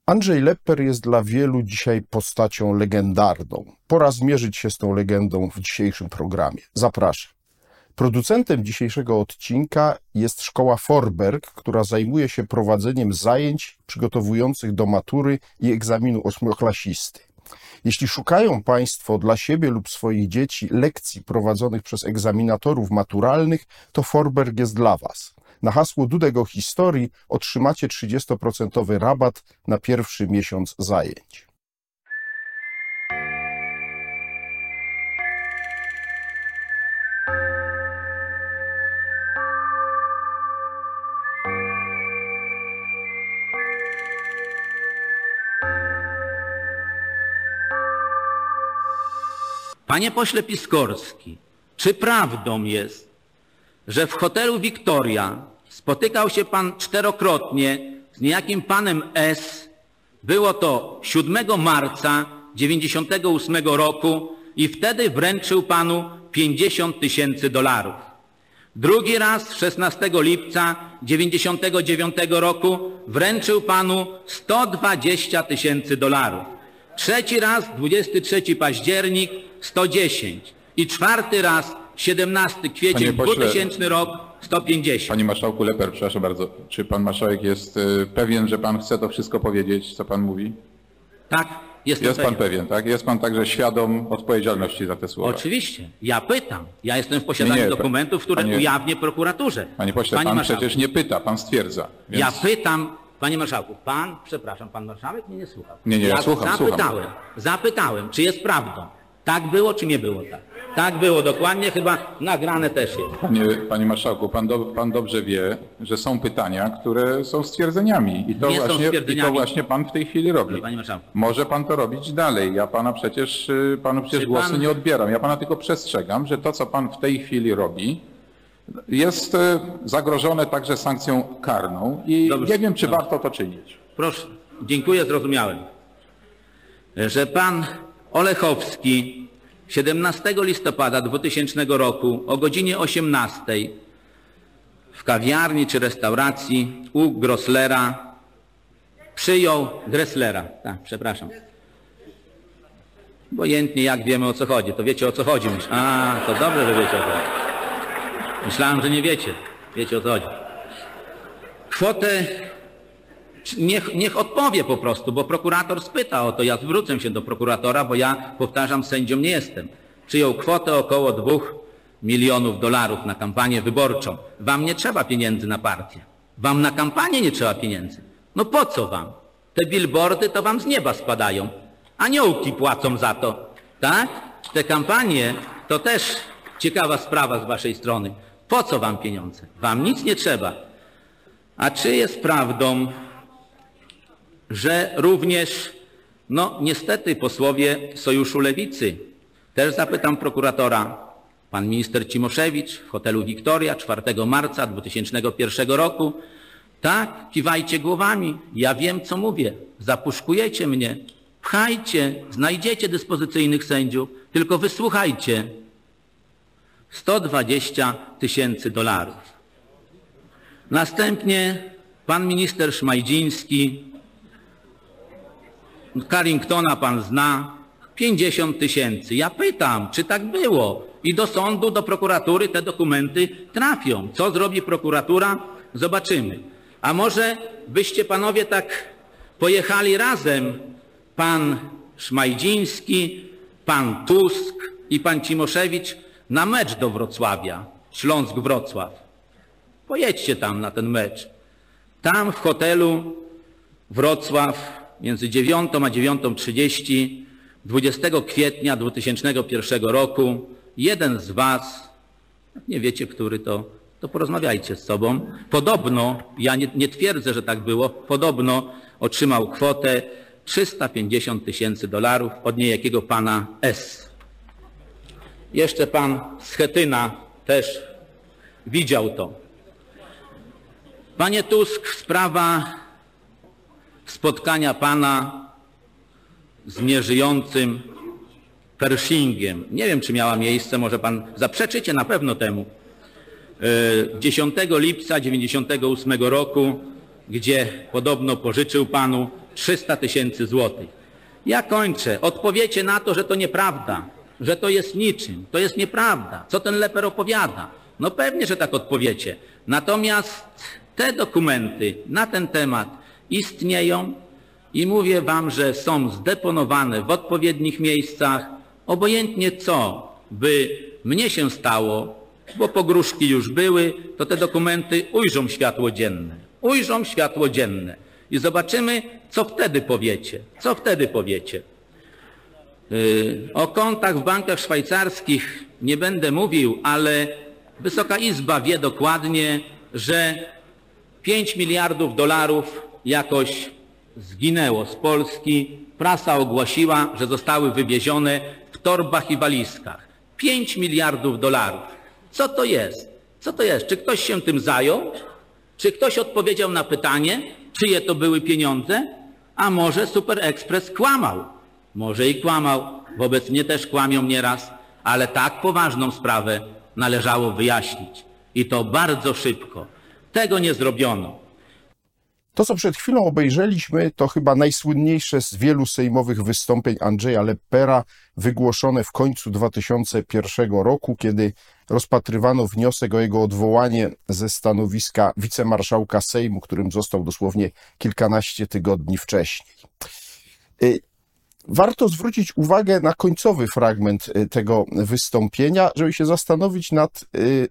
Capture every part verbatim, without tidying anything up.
Andrzej Lepper jest dla wielu dzisiaj postacią legendarną. Pora zmierzyć się z tą legendą w dzisiejszym programie. Zapraszam. Producentem dzisiejszego odcinka jest szkoła Forberg, która zajmuje się prowadzeniem zajęć przygotowujących do matury i egzaminu ósmoklasisty. Jeśli szukają Państwo dla siebie lub swoich dzieci lekcji prowadzonych przez egzaminatorów maturalnych, to Forberg jest dla Was. Na hasło Dudek o historii otrzymacie trzydziestoprocentowy rabat na pierwszy miesiąc zajęć. Panie pośle Piskorski, czy prawdą jest, że w hotelu Victoria spotykał się pan czterokrotnie z niejakim panem S. Było to siódmego marca dziewięćdziesiątego ósmego roku i wtedy wręczył panu pięćdziesiąt tysięcy dolarów. Drugi raz szesnastego lipca dziewięćdziesiątego dziewiątego roku wręczył panu sto dwadzieścia tysięcy dolarów. Trzeci raz dwudziestego trzeciego października sto dziesięć i czwarty raz siedemnastego kwietnia dwutysięcznego rok sto pięćdziesiąt. Panie marszałku Lepper, przepraszam bardzo, czy pan marszałek jest y, pewien, że pan chce to wszystko powiedzieć, co pan mówi? Tak, jestem Jest pewien. pan pewien, tak? Jest pan także świadom odpowiedzialności za te słowa? Oczywiście. Ja pytam. Ja jestem w posiadaniu Nie, nie, dokumentów, które panie, ujawnię prokuraturze. Panie pośle, Panie pan marszałku, przecież nie pyta, pan stwierdza. Więc... Ja pytam, panie marszałku, pan, przepraszam, pan marszałek mnie nie słuchał. Nie, nie, ja ja słucham, zapytałem, słucham. zapytałem, czy jest prawdą. Tak było, czy nie było tak? Tak było dokładnie, chyba nagrane też jest. Panie, panie marszałku, pan, do, pan dobrze wie, że są pytania, które są stwierdzeniami i to, Nie są właśnie, i stwierdzeniami. to właśnie pan w tej chwili robi. Panie marszałku. Może pan to robić dalej. Ja pana przecież, y, panu przecież Czy głosu pan- nie odbieram. Ja pana tylko przestrzegam, że to, co pan w tej chwili robi, jest y, zagrożone także sankcją karną i Dobrze, nie wiem, czy dobrze. warto to czynić. Proszę, dziękuję, zrozumiałem. Że pan Olechowski siedemnastego listopada dwutysięcznego roku o godzinie osiemnastej w kawiarni czy restauracji u Grosslera przyjął Gresslera. Tak, przepraszam. Obojętnie jak wiemy, o co chodzi, to wiecie, o co chodzi. Myśl. A, to dobrze, że wiecie, o co chodzi. Myślałem, że nie wiecie. Wiecie, o co chodzi. Kwotę Niech, niech odpowie po prostu, bo prokurator spyta o to. Ja zwrócę się do prokuratora, bo ja, powtarzam, sędzią nie jestem. Przyjął kwotę około dwóch milionów dolarów na kampanię wyborczą. Wam nie trzeba pieniędzy na partię. Wam na kampanię nie trzeba pieniędzy. No po co wam? Te billboardy to wam z nieba spadają. Aniołki płacą za to. Tak? Te kampanie to też ciekawa sprawa z waszej strony. Po co wam pieniądze? Wam nic nie trzeba. A czy jest prawdą, że również, no niestety posłowie Sojuszu Lewicy, też zapytam prokuratora, pan minister Cimoszewicz w hotelu Victoria czwartego marca dwutysięcznego pierwszego roku, tak, kiwajcie głowami, ja wiem co mówię, zapuszkujecie mnie, pchajcie, znajdziecie dyspozycyjnych sędziów, tylko wysłuchajcie, sto dwadzieścia tysięcy dolarów. Następnie pan minister Szmajdziński, Carringtona pan zna, pięćdziesiąt tysięcy. Ja pytam, czy tak było? I do sądu, do prokuratury te dokumenty trafią. Co zrobi prokuratura? Zobaczymy. A może byście panowie tak pojechali razem, pan Szmajdziński, pan Tusk i pan Cimoszewicz, na mecz do Wrocławia, Śląsk-Wrocław. Pojedźcie tam na ten mecz. Tam w hotelu Wrocław między dziewiątą a dziewiątą trzydzieści dwudziestego kwietnia dwutysięcznego pierwszego roku jeden z was, jak nie wiecie, który to, to porozmawiajcie z sobą. Podobno, ja nie, nie twierdzę, że tak było, podobno otrzymał kwotę trzysta pięćdziesiąt tysięcy dolarów od niejakiego pana S. Jeszcze pan Schetyna też widział to. Panie Tusk, sprawa spotkania pana z nieżyjącym Pershingiem. Nie wiem, czy miała miejsce, może pan zaprzeczycie na pewno temu. dziesiątego lipca dziewięćdziesiątego ósmego roku, gdzie podobno pożyczył panu trzysta tysięcy złotych. Ja kończę. Odpowiecie na to, że to nieprawda, że to jest niczym. To jest nieprawda. Co ten Lepper opowiada? No pewnie, że tak odpowiecie. Natomiast te dokumenty na ten temat istnieją i mówię wam, że są zdeponowane w odpowiednich miejscach. Obojętnie co by mnie się stało, bo pogróżki już były, to te dokumenty ujrzą światło dzienne. Ujrzą światło dzienne. I zobaczymy, co wtedy powiecie. Co wtedy powiecie. Yy, o kontach w bankach szwajcarskich nie będę mówił, ale Wysoka Izba wie dokładnie, że pięć miliardów dolarów jakoś zginęło z Polski. Prasa ogłosiła, że zostały wywiezione w torbach i walizkach. pięć miliardów dolarów. Co to jest? Co to jest? Czy ktoś się tym zajął? Czy ktoś odpowiedział na pytanie, czyje to były pieniądze? A może Super Express kłamał? Może i kłamał. Wobec mnie też kłamią nieraz, ale tak poważną sprawę należało wyjaśnić. I to bardzo szybko. Tego nie zrobiono. To, co przed chwilą obejrzeliśmy, to chyba najsłynniejsze z wielu sejmowych wystąpień Andrzeja Leppera, wygłoszone w końcu dwa tysiące pierwszego roku, kiedy rozpatrywano wniosek o jego odwołanie ze stanowiska wicemarszałka Sejmu, którym został dosłownie kilkanaście tygodni wcześniej. Warto zwrócić uwagę na końcowy fragment tego wystąpienia, żeby się zastanowić nad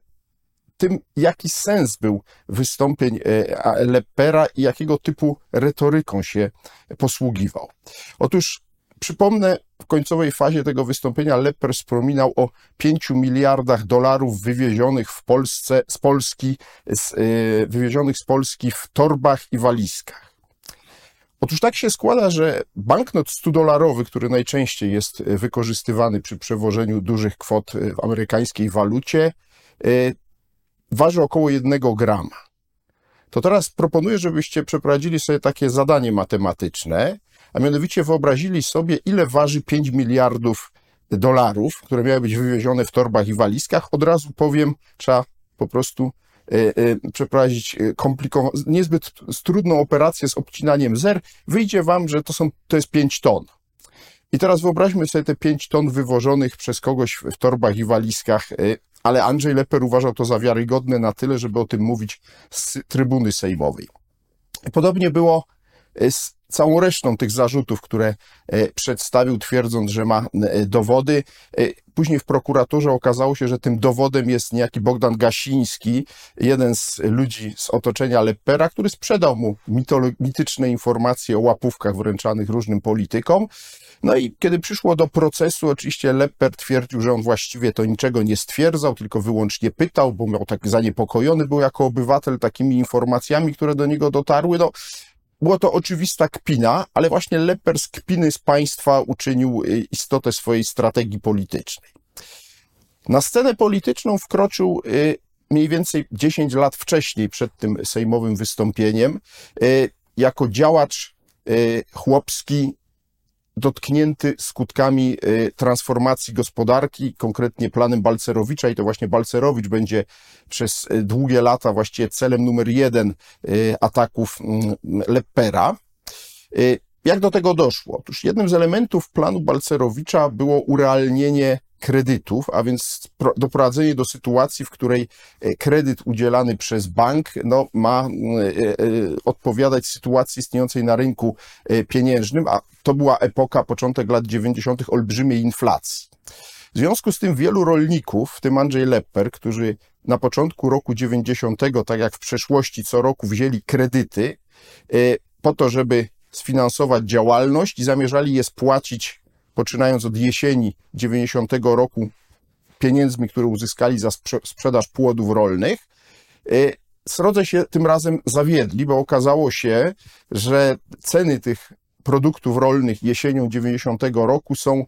tym, jaki sens był wystąpień Leppera i jakiego typu retoryką się posługiwał. Otóż przypomnę, w końcowej fazie tego wystąpienia Lepper wspominał o pięciu miliardach dolarów wywiezionych w Polsce, z Polski, z, yy, wywiezionych z Polski w torbach i walizkach. Otóż tak się składa, że banknot stodolarowy, który najczęściej jest wykorzystywany przy przewożeniu dużych kwot w amerykańskiej walucie, yy, waży około jednego grama. To teraz proponuję, żebyście przeprowadzili sobie takie zadanie matematyczne, a mianowicie wyobrazili sobie, ile waży pięć miliardów dolarów, które miały być wywiezione w torbach i walizkach. Od razu powiem, trzeba po prostu y, y, przeprowadzić komplikowaną, niezbyt trudną operację z obcinaniem zer. Wyjdzie wam, że to, są, to jest pięć ton. I teraz wyobraźmy sobie te pięć ton wywożonych przez kogoś w torbach i walizkach, y, ale Andrzej Lepper uważał to za wiarygodne na tyle, żeby o tym mówić z trybuny sejmowej. Podobnie było z całą resztą tych zarzutów, które przedstawił, twierdząc, że ma dowody. Później w prokuraturze okazało się, że tym dowodem jest niejaki Bogdan Gasiński, jeden z ludzi z otoczenia Leppera, który sprzedał mu mityczne informacje o łapówkach wręczanych różnym politykom. No i kiedy przyszło do procesu, oczywiście Lepper twierdził, że on właściwie to niczego nie stwierdzał, tylko wyłącznie pytał, bo miał tak zaniepokojony był jako obywatel takimi informacjami, które do niego dotarły. No, było to oczywista kpina, ale właśnie Lepper z kpiny z państwa uczynił istotę swojej strategii politycznej. Na scenę polityczną wkroczył mniej więcej dziesięć lat wcześniej, przed tym sejmowym wystąpieniem, jako działacz chłopski, dotknięty skutkami transformacji gospodarki, konkretnie planem Balcerowicza, i to właśnie Balcerowicz będzie przez długie lata właściwie celem numer jeden ataków Leppera. Jak do tego doszło? Otóż jednym z elementów planu Balcerowicza było urealnienie kredytów, a więc doprowadzenie do sytuacji, w której kredyt udzielany przez bank no, ma odpowiadać sytuacji istniejącej na rynku pieniężnym, a to była epoka, początek lat dziewięćdziesiątych olbrzymiej inflacji. W związku z tym wielu rolników, w tym Andrzej Lepper, którzy na początku roku dziewięćdziesiątego, tak jak w przeszłości, co roku wzięli kredyty po to, żeby sfinansować działalność i zamierzali je spłacić poczynając od jesieni dziewięćdziesiątego roku pieniędzmi, które uzyskali za sprzedaż płodów rolnych, srodze się tym razem zawiedli, bo okazało się, że ceny tych produktów rolnych jesienią dziewięćdziesiątego roku są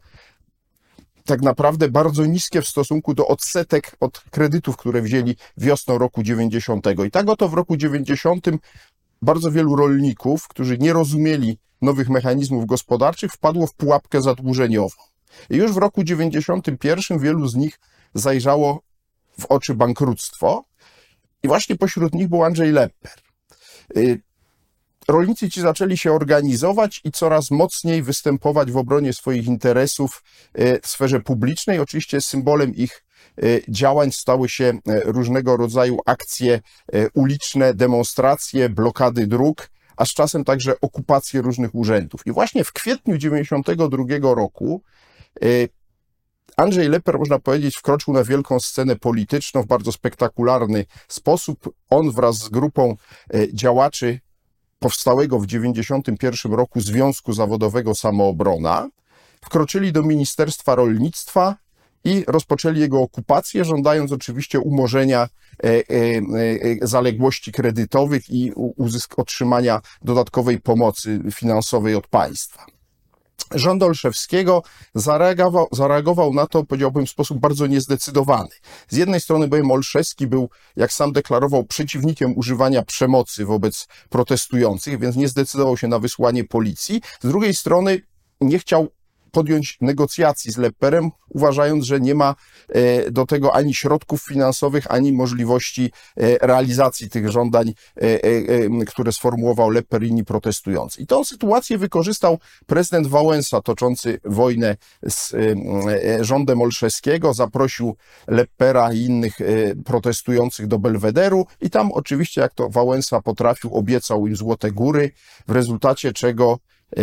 tak naprawdę bardzo niskie w stosunku do odsetek od kredytów, które wzięli wiosną roku dziewięćdziesiątego. I tak oto w roku dziewięćdziesiątym bardzo wielu rolników, którzy nie rozumieli nowych mechanizmów gospodarczych, wpadło w pułapkę zadłużeniową. I już w roku dziewięćdziesiątym pierwszym wielu z nich zajrzało w oczy bankructwo i właśnie pośród nich był Andrzej Lepper. rolnicy ci zaczęli się organizować i coraz mocniej występować w obronie swoich interesów w sferze publicznej. Oczywiście symbolem ich działań stały się różnego rodzaju akcje uliczne, demonstracje, blokady dróg, a z czasem także okupacje różnych urzędów. I właśnie w kwietniu dziewięćdziesiątego drugiego roku Andrzej Lepper, można powiedzieć, wkroczył na wielką scenę polityczną w bardzo spektakularny sposób. On wraz z grupą działaczy powstałego w dziewięćdziesiątym pierwszym roku Związku Zawodowego Samoobrona wkroczyli do Ministerstwa Rolnictwa i rozpoczęli jego okupację, żądając oczywiście umorzenia e, e, e, zaległości kredytowych i uzysk- otrzymania dodatkowej pomocy finansowej od państwa. Rząd Olszewskiego zareagował, zareagował na to, powiedziałbym, w sposób bardzo niezdecydowany. Z jednej strony bowiem Olszewski był, jak sam deklarował, przeciwnikiem używania przemocy wobec protestujących, więc nie zdecydował się na wysłanie policji. Z drugiej strony nie chciał podjąć negocjacji z Lepperem, uważając, że nie ma do tego ani środków finansowych, ani możliwości realizacji tych żądań, które sformułował Lepper i inni protestujący. I tą sytuację wykorzystał prezydent Wałęsa, toczący wojnę z rządem Olszewskiego, zaprosił Leppera i innych protestujących do Belwederu i tam oczywiście, jak to Wałęsa potrafił, obiecał im złote góry, w rezultacie czego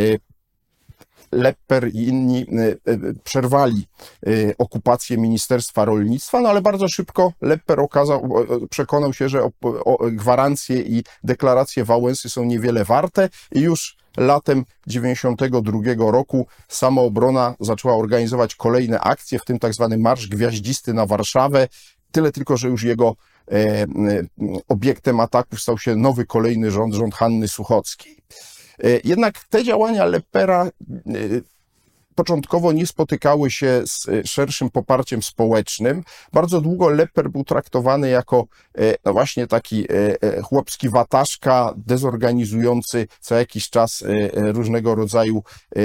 Lepper i inni przerwali okupację Ministerstwa Rolnictwa, no ale bardzo szybko Lepper okazał, przekonał się, że gwarancje i deklaracje Wałęsy są niewiele warte i już latem dziewięćdziesiątego drugiego roku Samoobrona zaczęła organizować kolejne akcje, w tym tak zwany Marsz Gwiaździsty na Warszawę. Tyle tylko, że już jego obiektem ataków stał się nowy, kolejny rząd, rząd Hanny Suchockiej. Jednak te działania Leppera początkowo nie spotykały się z szerszym poparciem społecznym. Bardzo długo Lepper był traktowany jako no właśnie taki chłopski wataszka, dezorganizujący co jakiś czas różnego rodzaju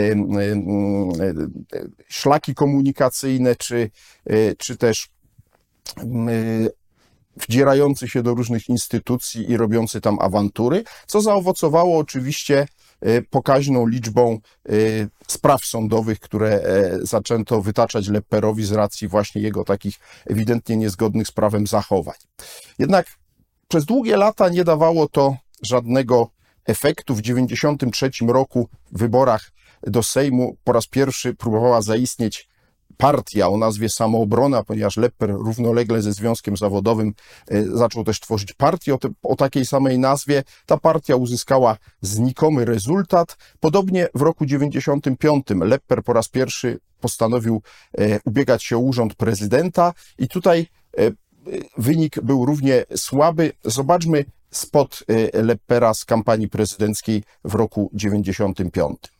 szlaki komunikacyjne, czy, czy też wdzierający się do różnych instytucji i robiący tam awantury, co zaowocowało oczywiście pokaźną liczbą spraw sądowych, które zaczęto wytaczać Lepperowi z racji właśnie jego takich ewidentnie niezgodnych z prawem zachowań. Jednak przez długie lata nie dawało to żadnego efektu. W dziewięćdziesiątym trzecim roku w wyborach do Sejmu po raz pierwszy próbowała zaistnieć partia o nazwie Samoobrona, ponieważ Lepper równolegle ze Związkiem Zawodowym zaczął też tworzyć partię o, te, o takiej samej nazwie. Ta partia uzyskała znikomy rezultat. Podobnie w roku dziewięćdziesiątym piątym Lepper po raz pierwszy postanowił ubiegać się o urząd prezydenta i tutaj wynik był równie słaby. Zobaczmy spot Leppera z kampanii prezydenckiej w roku dziewięćdziesiątym piątym.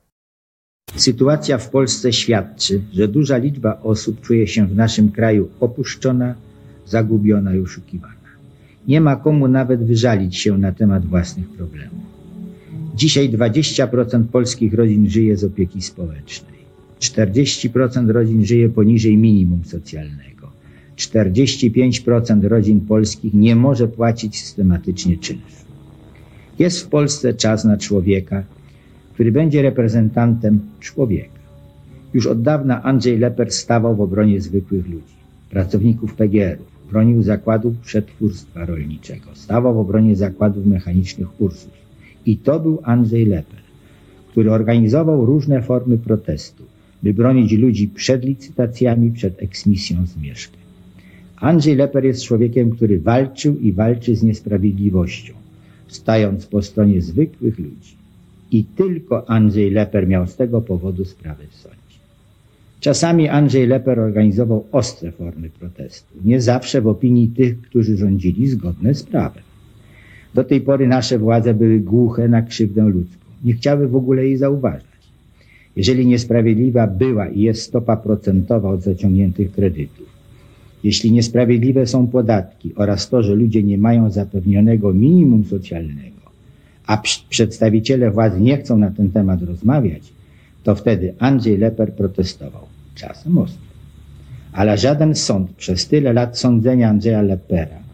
Sytuacja w Polsce świadczy, że duża liczba osób czuje się w naszym kraju opuszczona, zagubiona i oszukiwana. Nie ma komu nawet wyżalić się na temat własnych problemów. Dzisiaj dwadzieścia procent polskich rodzin żyje z opieki społecznej. czterdzieści procent rodzin żyje poniżej minimum socjalnego. czterdzieści pięć procent rodzin polskich nie może płacić systematycznie czynszu. Jest w Polsce czas na człowieka, który będzie reprezentantem człowieka. Już od dawna Andrzej Lepper stawał w obronie zwykłych ludzi, pracowników P G R-ów, bronił zakładów przetwórstwa rolniczego, stawał w obronie zakładów mechanicznych Ursus. I to był Andrzej Lepper, który organizował różne formy protestu, by bronić ludzi przed licytacjami, przed eksmisją z mieszkań. Andrzej Lepper jest człowiekiem, który walczył i walczy z niesprawiedliwością, stając po stronie zwykłych ludzi. I tylko Andrzej Lepper miał z tego powodu sprawę w sądzie. Czasami Andrzej Lepper organizował ostre formy protestu, nie zawsze w opinii tych, którzy rządzili, zgodne z prawem. Do tej pory nasze władze były głuche na krzywdę ludzką, nie chciały w ogóle jej zauważać. Jeżeli niesprawiedliwa była i jest stopa procentowa od zaciągniętych kredytów, jeśli niesprawiedliwe są podatki oraz to, że ludzie nie mają zapewnionego minimum socjalnego, a przedstawiciele władz nie chcą na ten temat rozmawiać, to wtedy Andrzej Lepper protestował, czasem ostro. Ale żaden sąd przez tyle lat sądzenia Andrzeja Leppera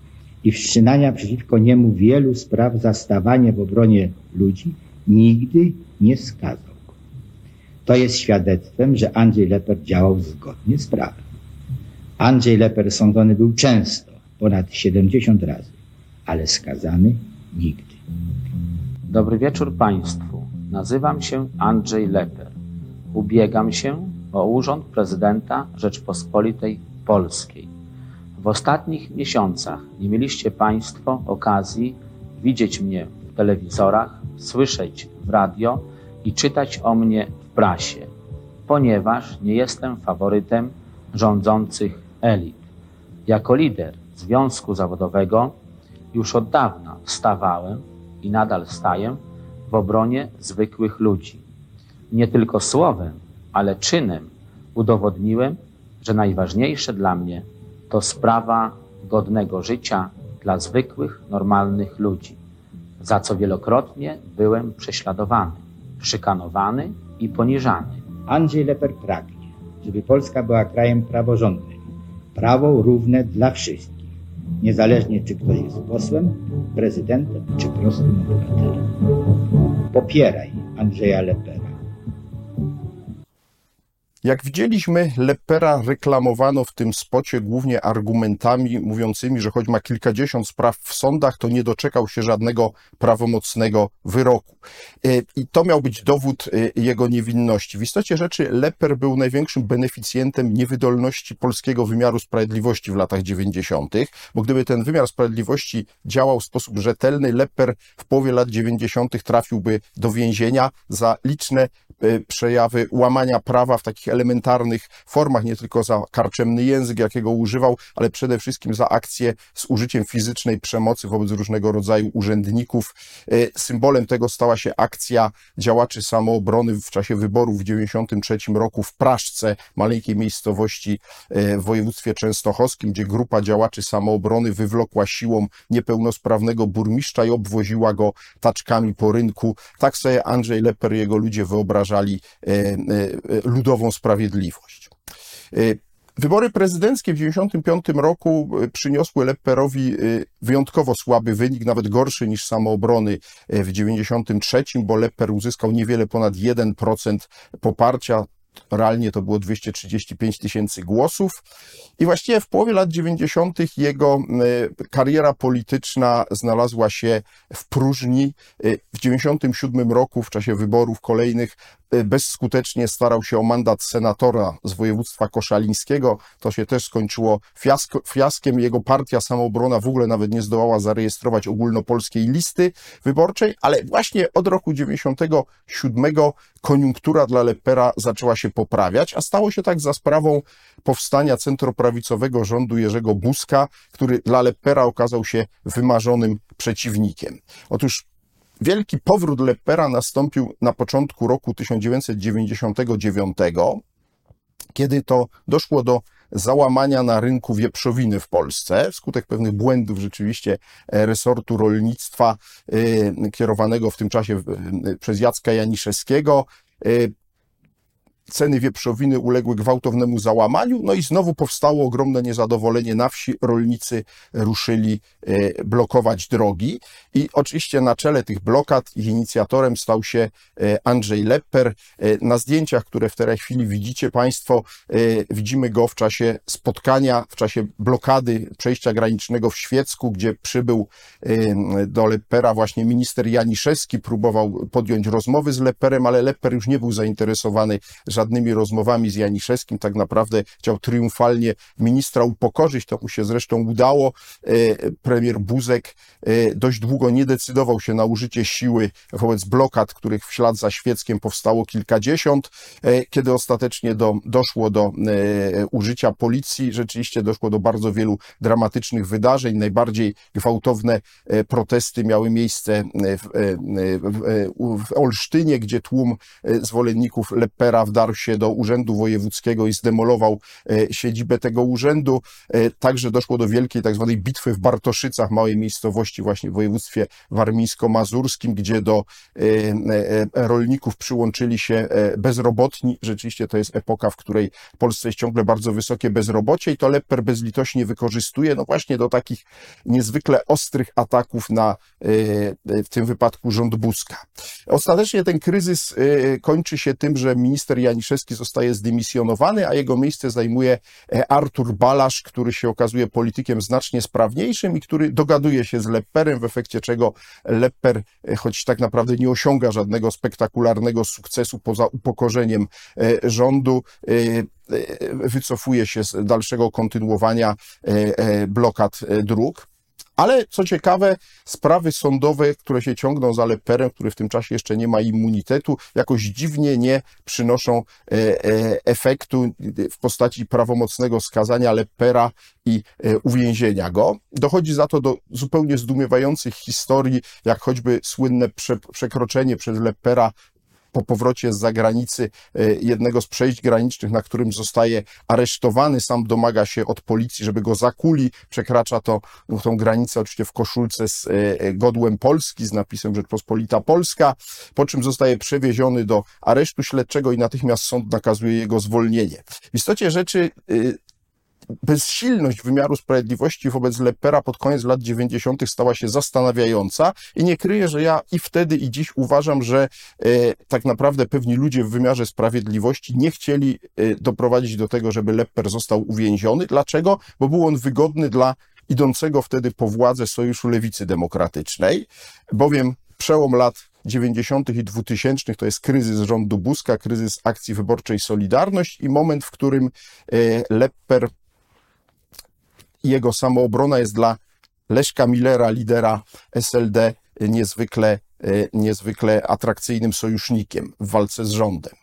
i wszczynania przeciwko niemu wielu spraw za stawanie w obronie ludzi nigdy nie skazał go. To jest świadectwem, że Andrzej Lepper działał zgodnie z prawem. Andrzej Lepper sądzony był często, ponad siedemdziesiąt razy, ale skazany nigdy. Dobry wieczór Państwu. Nazywam się Andrzej Lepper. Ubiegam się o urząd prezydenta Rzeczpospolitej Polskiej. W ostatnich miesiącach nie mieliście Państwo okazji widzieć mnie w telewizorach, słyszeć w radio i czytać o mnie w prasie, ponieważ nie jestem faworytem rządzących elit. Jako lider Związku Zawodowego już od dawna stawałem i nadal staję w obronie zwykłych ludzi. Nie tylko słowem, ale czynem udowodniłem, że najważniejsze dla mnie to sprawa godnego życia dla zwykłych, normalnych ludzi, za co wielokrotnie byłem prześladowany, szykanowany i poniżany. Andrzej Lepper pragnie, żeby Polska była krajem praworządnym. Prawo równe dla wszystkich, niezależnie czy ktoś jest posłem, prezydentem czy prostym obywatelem. Popieraj Andrzeja Leppera. Jak widzieliśmy, Leppera reklamowano w tym spocie głównie argumentami mówiącymi, że choć ma kilkadziesiąt spraw w sądach, to nie doczekał się żadnego prawomocnego wyroku. I to miał być dowód jego niewinności. W istocie rzeczy Lepper był największym beneficjentem niewydolności polskiego wymiaru sprawiedliwości w latach dziewięćdziesiątych, bo gdyby ten wymiar sprawiedliwości działał w sposób rzetelny, Lepper w połowie lat dziewięćdziesiątych trafiłby do więzienia za liczne przejawy łamania prawa w takich elementarnych formach, nie tylko za karczemny język, jakiego używał, ale przede wszystkim za akcje z użyciem fizycznej przemocy wobec różnego rodzaju urzędników. Symbolem tego stała się akcja działaczy samoobrony w czasie wyborów w dziewięćdziesiątym trzecim roku w Praszce, maleńkiej miejscowości w województwie częstochowskim, gdzie grupa działaczy samoobrony wywlokła siłą niepełnosprawnego burmistrza i obwoziła go taczkami po rynku. Tak sobie Andrzej Lepper i jego ludzie wyobrażali ludową sprawiedliwość. Wybory prezydenckie w dziewięćdziesiątym piątym roku przyniosły Lepperowi wyjątkowo słaby wynik, nawet gorszy niż samoobrony w dziewięćdziesiątym trzecim, bo Lepper uzyskał niewiele ponad jeden procent poparcia. Realnie to było dwieście trzydzieści pięć tysięcy głosów i właściwie w połowie lat dziewięćdziesiątych jego kariera polityczna znalazła się w próżni. W dziewięćdziesiątym siódmym roku w czasie wyborów kolejnych bezskutecznie starał się o mandat senatora z województwa koszalińskiego. To się też skończyło fiasko, fiaskiem. Jego partia Samoobrona w ogóle nawet nie zdołała zarejestrować ogólnopolskiej listy wyborczej, ale właśnie od roku dziewięćdziesiątego siódmego koniunktura dla Leppera zaczęła się poprawiać, a stało się tak za sprawą powstania centroprawicowego rządu Jerzego Buzka, który dla Leppera okazał się wymarzonym przeciwnikiem. Otóż wielki powrót Leppera nastąpił na początku roku tysiąc dziewięćset dziewięćdziesiątego dziewiątego, kiedy to doszło do załamania na rynku wieprzowiny w Polsce, wskutek pewnych błędów rzeczywiście resortu rolnictwa kierowanego w tym czasie przez Jacka Janiszewskiego. Ceny wieprzowiny uległy gwałtownemu załamaniu, no i znowu powstało ogromne niezadowolenie na wsi. Rolnicy ruszyli blokować drogi i oczywiście na czele tych blokad ich inicjatorem stał się Andrzej Lepper. Na zdjęciach, które w tej chwili widzicie Państwo, widzimy go w czasie spotkania, w czasie blokady przejścia granicznego w Świecku, gdzie przybył do Leppera właśnie minister Janiszewski, próbował podjąć rozmowy z Lepperem, ale Lepper już nie był zainteresowany żadnymi rozmowami z Janiszewskim, tak naprawdę chciał triumfalnie ministra upokorzyć, to mu się zresztą udało. Premier Buzek dość długo nie decydował się na użycie siły wobec blokad, których w ślad za Świeckiem powstało kilkadziesiąt. Kiedy ostatecznie do, doszło do użycia policji, rzeczywiście doszło do bardzo wielu dramatycznych wydarzeń. Najbardziej gwałtowne protesty miały miejsce w, w, w Olsztynie, gdzie tłum zwolenników Leppera wdarł wdarł się do urzędu wojewódzkiego i zdemolował siedzibę tego urzędu. Także doszło do wielkiej tak zwanej bitwy w Bartoszycach, małej miejscowości właśnie w województwie warmińsko-mazurskim, gdzie do rolników przyłączyli się bezrobotni. Rzeczywiście to jest epoka, w której w Polsce jest ciągle bardzo wysokie bezrobocie i to Lepper bezlitośnie wykorzystuje, no właśnie do takich niezwykle ostrych ataków na, w tym wypadku, rząd Buzka. Ostatecznie ten kryzys kończy się tym, że minister Janiszewski zostaje zdymisjonowany, a jego miejsce zajmuje Artur Balasz, który się okazuje politykiem znacznie sprawniejszym i który dogaduje się z Lepperem, w efekcie czego Lepper, choć tak naprawdę nie osiąga żadnego spektakularnego sukcesu poza upokorzeniem rządu, wycofuje się z dalszego kontynuowania blokad dróg. Ale co ciekawe, sprawy sądowe, które się ciągną za Lepperem, który w tym czasie jeszcze nie ma immunitetu, jakoś dziwnie nie przynoszą efektu w postaci prawomocnego skazania Leppera i uwięzienia go. Dochodzi za to do zupełnie zdumiewających historii, jak choćby słynne prze, przekroczenie przez Leppera po powrocie z zagranicy jednego z przejść granicznych, na którym zostaje aresztowany, sam domaga się od policji, żeby go zakuli, przekracza to tą granicę oczywiście w koszulce z godłem Polski, z napisem Rzeczpospolita Polska, po czym zostaje przewieziony do aresztu śledczego i natychmiast sąd nakazuje jego zwolnienie. W istocie rzeczy bezsilność wymiaru sprawiedliwości wobec Leppera pod koniec lat dziewięćdziesiątych stała się zastanawiająca i nie kryję, że ja i wtedy, i dziś uważam, że e, tak naprawdę pewni ludzie w wymiarze sprawiedliwości nie chcieli e, doprowadzić do tego, żeby Lepper został uwięziony. Dlaczego? Bo był on wygodny dla idącego wtedy po władzę Sojuszu Lewicy Demokratycznej, bowiem przełom lat dziewięćdziesiątych i dwutysięcznych to jest kryzys rządu Buzka, kryzys akcji wyborczej Solidarność i moment, w którym e, Lepper i jego samoobrona jest dla Leszka Millera, lidera S L D, niezwykle, niezwykle atrakcyjnym sojusznikiem w walce z rządem.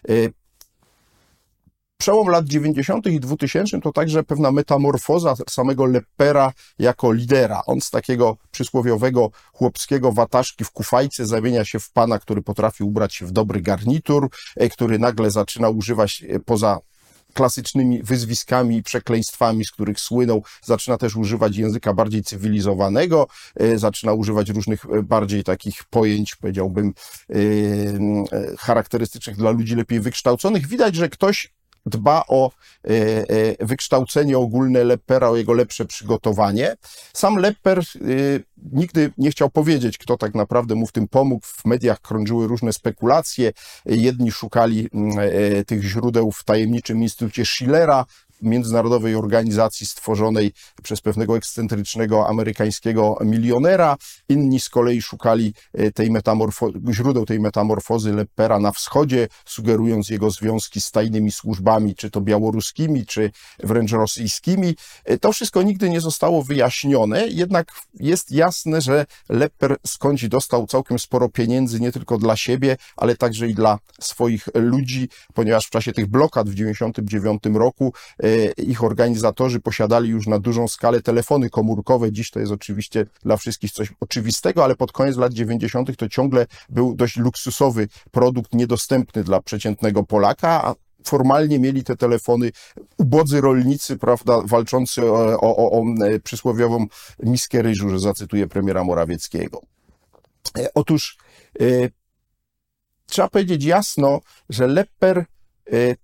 Przełom lat dziewięćdziesiątych i dwutysięcznych to także pewna metamorfoza samego Leppera jako lidera. On z takiego przysłowiowego chłopskiego wataszki w kufajce zamienia się w pana, który potrafi ubrać się w dobry garnitur, który nagle zaczyna używać poza klasycznymi wyzwiskami i przekleństwami, z których słynął, zaczyna też używać języka bardziej cywilizowanego, zaczyna używać różnych bardziej takich pojęć, powiedziałbym, charakterystycznych dla ludzi lepiej wykształconych. Widać, że ktoś dba o wykształcenie ogólne Leppera, o jego lepsze przygotowanie. Sam Lepper nigdy nie chciał powiedzieć, kto tak naprawdę mu w tym pomógł. W mediach krążyły różne spekulacje. Jedni szukali tych źródeł w tajemniczym instytucie Schillera, międzynarodowej organizacji stworzonej przez pewnego ekscentrycznego amerykańskiego milionera. Inni z kolei szukali tej metamorfo- źródeł tej metamorfozy Leppera na wschodzie, sugerując jego związki z tajnymi służbami, czy to białoruskimi, czy wręcz rosyjskimi. To wszystko nigdy nie zostało wyjaśnione, jednak jest jasne, że Lepper skądś dostał całkiem sporo pieniędzy nie tylko dla siebie, ale także i dla swoich ludzi, ponieważ w czasie tych blokad w dziewięćdziesiątym dziewiątym roku ich organizatorzy posiadali już na dużą skalę telefony komórkowe. Dziś to jest oczywiście dla wszystkich coś oczywistego, ale pod koniec lat dziewięćdziesiątych to ciągle był dość luksusowy produkt, niedostępny dla przeciętnego Polaka, a formalnie mieli te telefony ubodzy rolnicy, prawda, walczący o, o, o przysłowiową miskę ryżu, że zacytuję premiera Morawieckiego. Otóż e, trzeba powiedzieć jasno, że Lepper e,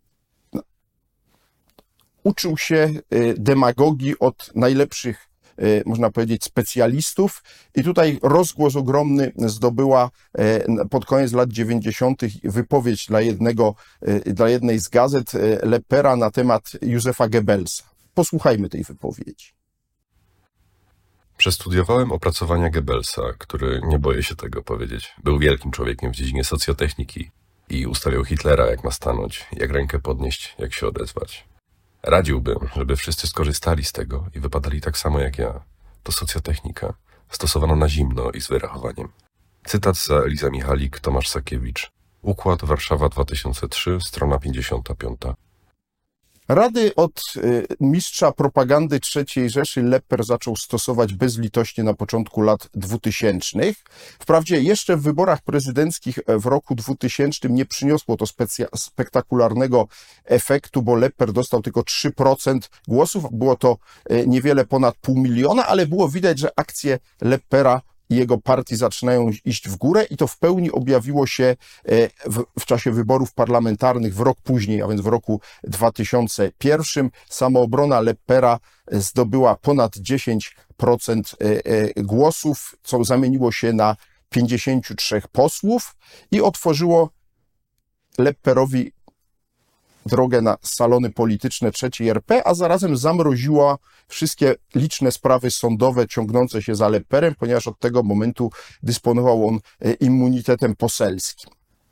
uczył się demagogii od najlepszych, można powiedzieć, specjalistów i tutaj rozgłos ogromny zdobyła pod koniec lat dziewięćdziesiątych wypowiedź dla jednego, dla jednej z gazet Leppera na temat Józefa Goebbelsa. Posłuchajmy tej wypowiedzi. Przestudiowałem opracowania Goebbelsa, który, nie boję się tego powiedzieć, był wielkim człowiekiem w dziedzinie socjotechniki i ustawiał Hitlera, jak ma stanąć, jak rękę podnieść, jak się odezwać. Radziłbym, żeby wszyscy skorzystali z tego i wypadali tak samo jak ja. To socjotechnika, stosowana na zimno i z wyrachowaniem. Cytat za Eliza Michalik, Tomasz Sakiewicz. Układ Warszawa dwa tysiące trzy, strona pięćdziesiąta piąta. Rady od mistrza propagandy trzeciej Rzeszy Lepper zaczął stosować bezlitośnie na początku lat dwutysięcznych. Wprawdzie jeszcze w wyborach prezydenckich w roku dwutysięcznym nie przyniosło to specja- spektakularnego efektu, bo Lepper dostał tylko trzy procent głosów. Było to niewiele ponad pół miliona, ale było widać, że akcje Leppera i jego partii zaczynają iść w górę i to w pełni objawiło się w, w czasie wyborów parlamentarnych w rok później, a więc w roku dwa tysiące pierwszym. Samoobrona Leppera zdobyła ponad dziesięć procent głosów, co zamieniło się na pięćdziesięciu trzech posłów i otworzyło Lepperowi drogę na salony polityczne trzeciej R P, a zarazem zamroziła wszystkie liczne sprawy sądowe ciągnące się za Lepperem, ponieważ od tego momentu dysponował on immunitetem poselskim.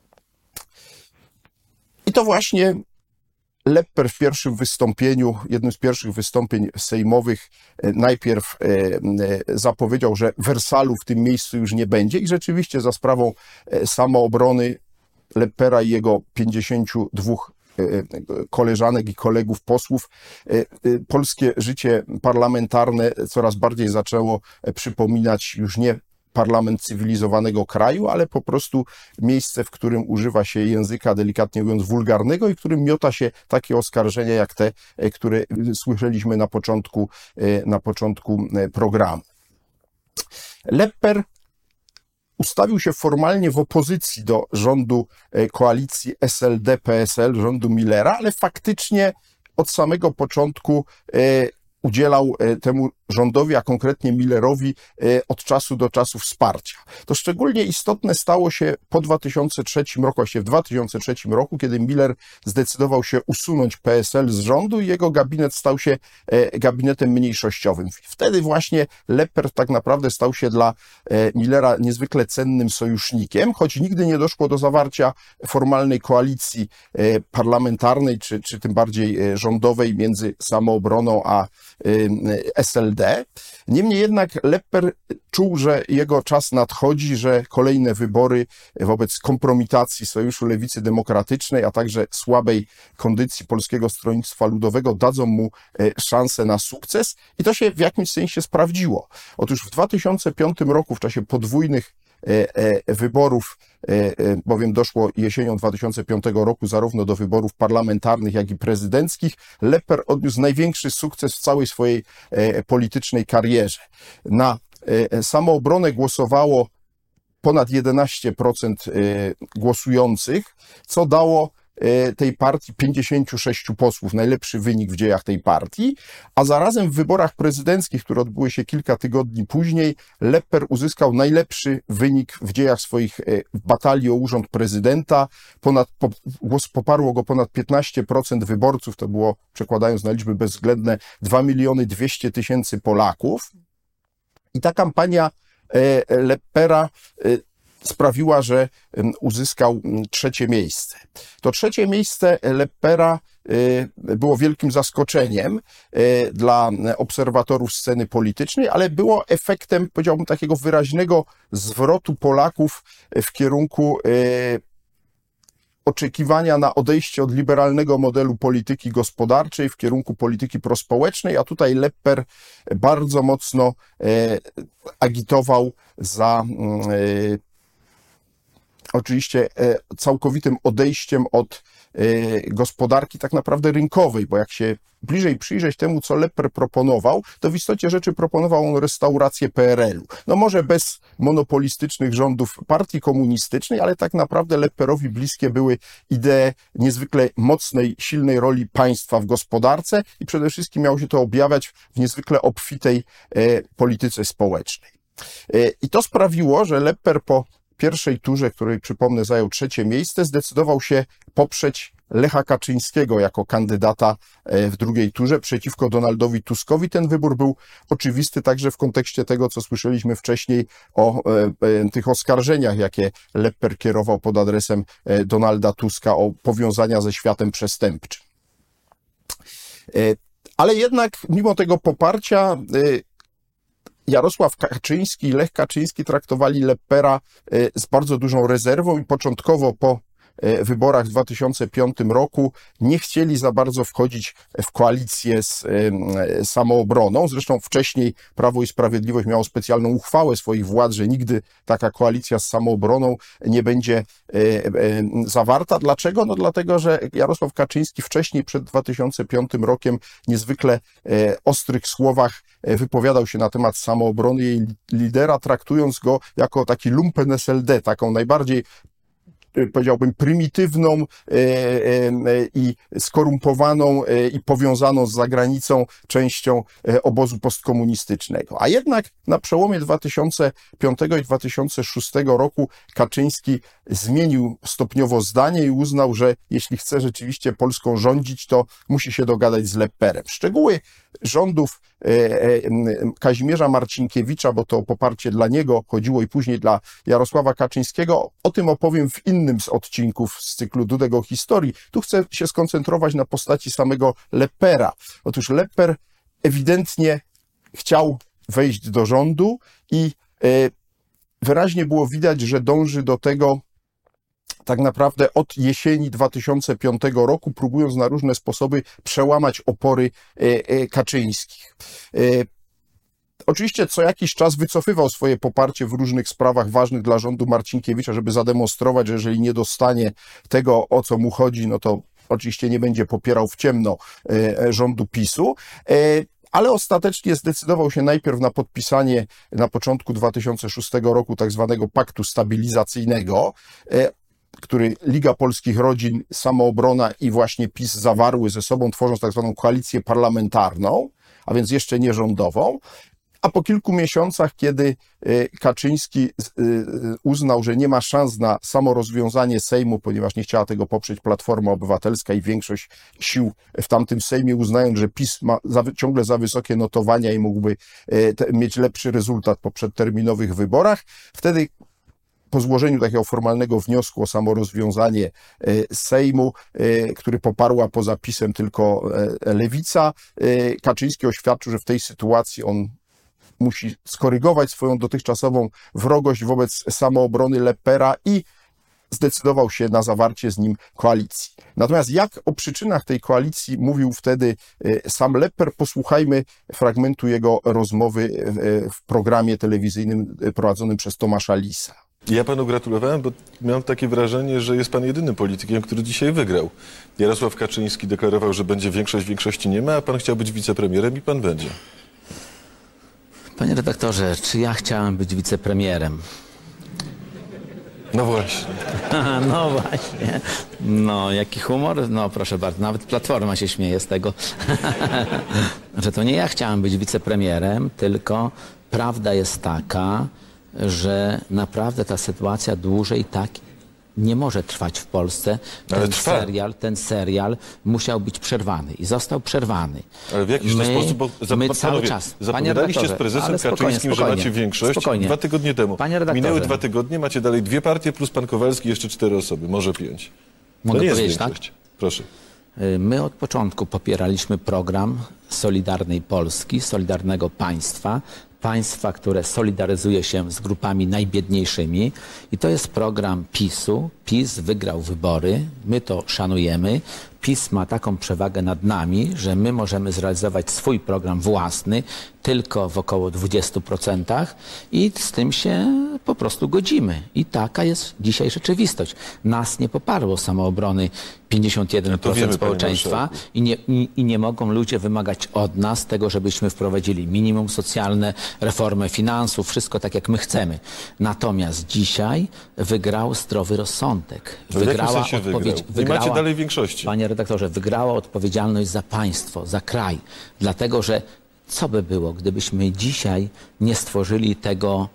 I to właśnie Lepper w pierwszym wystąpieniu, jednym z pierwszych wystąpień sejmowych, najpierw zapowiedział, że Wersalu w tym miejscu już nie będzie i rzeczywiście za sprawą samoobrony Leppera i jego pięćdziesięciu dwóch koleżanek i kolegów posłów, polskie życie parlamentarne coraz bardziej zaczęło przypominać już nie parlament cywilizowanego kraju, ale po prostu miejsce, w którym używa się języka, delikatnie mówiąc, wulgarnego i w którym miota się takie oskarżenia jak te, które słyszeliśmy na początku, na początku programu. Lepper ustawił się formalnie w opozycji do rządu koalicji S L D P S L, rządu Millera, ale faktycznie od samego początku udzielał temu rządowi, a konkretnie Millerowi od czasu do czasu wsparcia. To szczególnie istotne stało się po dwa tysiące trzecim roku, właściwie w dwa tysiące trzecim roku, kiedy Miller zdecydował się usunąć P S L z rządu i jego gabinet stał się gabinetem mniejszościowym. Wtedy właśnie Lepper tak naprawdę stał się dla Millera niezwykle cennym sojusznikiem, choć nigdy nie doszło do zawarcia formalnej koalicji parlamentarnej, czy, czy tym bardziej rządowej między Samoobroną a S L D. Niemniej jednak Lepper czuł, że jego czas nadchodzi, że kolejne wybory wobec kompromitacji Sojuszu Lewicy Demokratycznej, a także słabej kondycji Polskiego Stronnictwa Ludowego dadzą mu szansę na sukces i to się w jakimś sensie sprawdziło. Otóż w dwa tysiące piątym roku w czasie podwójnych wyborów, bowiem doszło jesienią dwa tysiące piątego roku zarówno do wyborów parlamentarnych, jak i prezydenckich, Lepper odniósł największy sukces w całej swojej politycznej karierze. Na samoobronę głosowało ponad jedenaście procent głosujących, co dało tej partii pięćdziesięciu sześciu posłów, najlepszy wynik w dziejach tej partii, a zarazem w wyborach prezydenckich, które odbyły się kilka tygodni później, Lepper uzyskał najlepszy wynik w dziejach swoich batalii o urząd prezydenta. Ponad, po, głos poparło go ponad piętnaście procent wyborców, to było, przekładając na liczby bezwzględne, dwa miliony dwieście tysięcy Polaków. I ta kampania Leppera sprawiła, że uzyskał trzecie miejsce. To trzecie miejsce Leppera było wielkim zaskoczeniem dla obserwatorów sceny politycznej, ale było efektem, powiedziałbym, takiego wyraźnego zwrotu Polaków w kierunku oczekiwania na odejście od liberalnego modelu polityki gospodarczej w kierunku polityki prospołecznej, a tutaj Lepper bardzo mocno agitował za oczywiście całkowitym odejściem od gospodarki tak naprawdę rynkowej, bo jak się bliżej przyjrzeć temu, co Lepper proponował, to w istocie rzeczy proponował on restaurację P R L u. No może bez monopolistycznych rządów partii komunistycznej, ale tak naprawdę Lepperowi bliskie były idee niezwykle mocnej, silnej roli państwa w gospodarce i przede wszystkim miało się to objawiać w niezwykle obfitej polityce społecznej. I to sprawiło, że Lepper po pierwszej turze, której przypomnę zajął trzecie miejsce, zdecydował się poprzeć Lecha Kaczyńskiego jako kandydata w drugiej turze przeciwko Donaldowi Tuskowi. Ten wybór był oczywisty także w kontekście tego, co słyszeliśmy wcześniej o e, tych oskarżeniach, jakie Lepper kierował pod adresem Donalda Tuska o powiązania ze światem przestępczym. E, ale jednak mimo tego poparcia e, Jarosław Kaczyński i Lech Kaczyński traktowali Leppera z bardzo dużą rezerwą i początkowo po wyborach w dwa tysiące piątym roku nie chcieli za bardzo wchodzić w koalicję z Samoobroną. Zresztą wcześniej Prawo i Sprawiedliwość miało specjalną uchwałę swoich władz, że nigdy taka koalicja z Samoobroną nie będzie zawarta. Dlaczego? No dlatego, że Jarosław Kaczyński wcześniej, przed dwa tysiące piątym rokiem, niezwykle ostrych słowach wypowiadał się na temat Samoobrony, jej lidera, traktując go jako taki lumpen S L D, taką najbardziej, powiedziałbym, prymitywną i skorumpowaną i powiązaną z zagranicą częścią obozu postkomunistycznego. A jednak na przełomie dwa tysiące piątego i dwa tysiące szóstego roku Kaczyński zmienił stopniowo zdanie i uznał, że jeśli chce rzeczywiście Polską rządzić, to musi się dogadać z Lepperem. Szczegóły rządów Kazimierza Marcinkiewicza, bo to o poparcie dla niego chodziło i później dla Jarosława Kaczyńskiego, o tym opowiem w innym z odcinków z cyklu Dudek o historii. Tu chcę się skoncentrować na postaci samego Leppera. Otóż Lepper ewidentnie chciał wejść do rządu i wyraźnie było widać, że dąży do tego tak naprawdę od jesieni dwa tysiące piątego roku, próbując na różne sposoby przełamać opory kaczyńskich. Oczywiście co jakiś czas wycofywał swoje poparcie w różnych sprawach ważnych dla rządu Marcinkiewicza, żeby zademonstrować, że jeżeli nie dostanie tego, o co mu chodzi, no to oczywiście nie będzie popierał w ciemno rządu PiSu. Ale ostatecznie zdecydował się najpierw na podpisanie na początku dwa tysiące szóstego roku tak zwanego paktu stabilizacyjnego, który Liga Polskich Rodzin, Samoobrona i właśnie PiS zawarły ze sobą, tworząc tak zwaną koalicję parlamentarną, a więc jeszcze nie rządową. A po kilku miesiącach, kiedy Kaczyński uznał, że nie ma szans na samorozwiązanie Sejmu, ponieważ nie chciała tego poprzeć Platforma Obywatelska i większość sił w tamtym Sejmie, uznając, że PiS ma za, ciągle za wysokie notowania i mógłby te, mieć lepszy rezultat po przedterminowych wyborach, wtedy po złożeniu takiego formalnego wniosku o samorozwiązanie Sejmu, który poparła poza PiS-em tylko Lewica, Kaczyński oświadczył, że w tej sytuacji on musi skorygować swoją dotychczasową wrogość wobec Samoobrony Leppera i zdecydował się na zawarcie z nim koalicji. Natomiast jak o przyczynach tej koalicji mówił wtedy sam Lepper, posłuchajmy fragmentu jego rozmowy w programie telewizyjnym prowadzonym przez Tomasza Lisa. Ja panu gratulowałem, bo miałem takie wrażenie, że jest pan jedynym politykiem, który dzisiaj wygrał. Jarosław Kaczyński deklarował, że będzie większość, większości nie ma, a pan chciał być wicepremierem i pan będzie. Panie redaktorze, czy ja chciałem być wicepremierem? No właśnie. No właśnie. No, jaki humor? No proszę bardzo, nawet Platforma się śmieje z tego, że to nie ja chciałem być wicepremierem, tylko prawda jest taka, że naprawdę ta sytuacja dłużej tak nie może trwać w Polsce. Ten Ale trwa. serial, ten serial musiał być przerwany i został przerwany. Ale w jakiś my, sposób, bo za, my panowie, cały czas. zapowiadaliście z prezesem Kaczyńskim, że macie większość spokojnie. dwa tygodnie temu. Panie redaktorze. Minęły dwa tygodnie, macie dalej dwie partie plus pan Kowalski, jeszcze cztery osoby, może pięć. To Mogę nie jest powiedzieć, większość. tak? Proszę. My od początku popieraliśmy program Solidarnej Polski, Solidarnego Państwa, państwa, które solidaryzuje się z grupami najbiedniejszymi i to jest program PiSu. PiS wygrał wybory, my to szanujemy. PiS ma taką przewagę nad nami, że my możemy zrealizować swój program własny tylko w około dwudziestu procentach i z tym się po prostu godzimy. I taka jest dzisiaj rzeczywistość. Nas nie poparło Samoobrony pięćdziesiąt jeden procent wiemy, społeczeństwa i nie, i, i nie mogą ludzie wymagać od nas tego, żebyśmy wprowadzili minimum socjalne, reformę finansów, wszystko tak jak my chcemy. Natomiast dzisiaj wygrał zdrowy rozsądek. W jakim Wygrała sensie odpowiedź. wygrał? Nie macie dalej większości. Panie redaktorze, wygrała odpowiedzialność za państwo, za kraj. Dlatego, że co by było, gdybyśmy dzisiaj nie stworzyli tego,